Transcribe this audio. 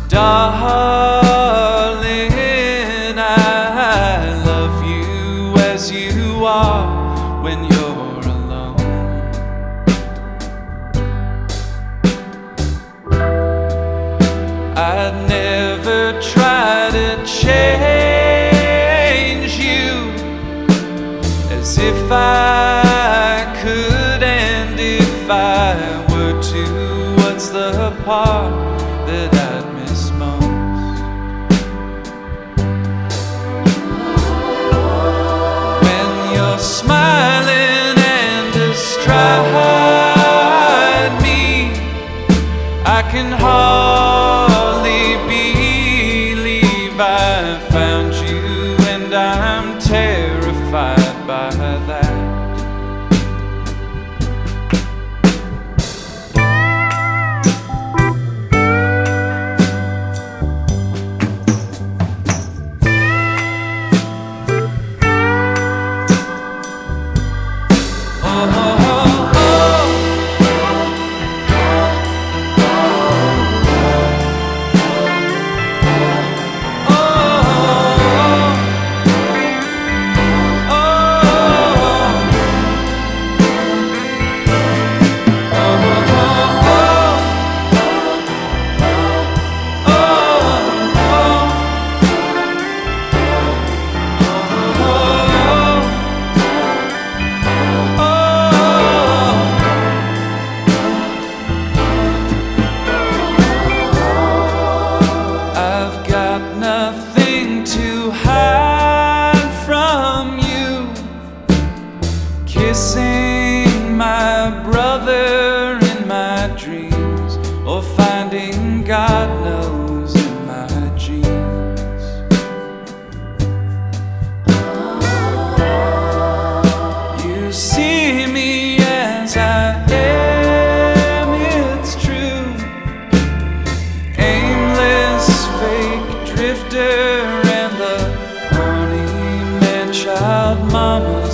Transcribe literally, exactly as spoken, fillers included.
Darling, I love you as you are when you're alone. I'd never try to change you, as if I could, and if I were to, what's the part that I'd miss most? When you're smiling and astride me, I can hardly believe I found you, and I'm terrified by that. Nothing to hide from you, kissing my brother in my dreams, or finding God knows in my jeans. You see me as I am, it's true, aimless, fake drifter, and the horny man-child mama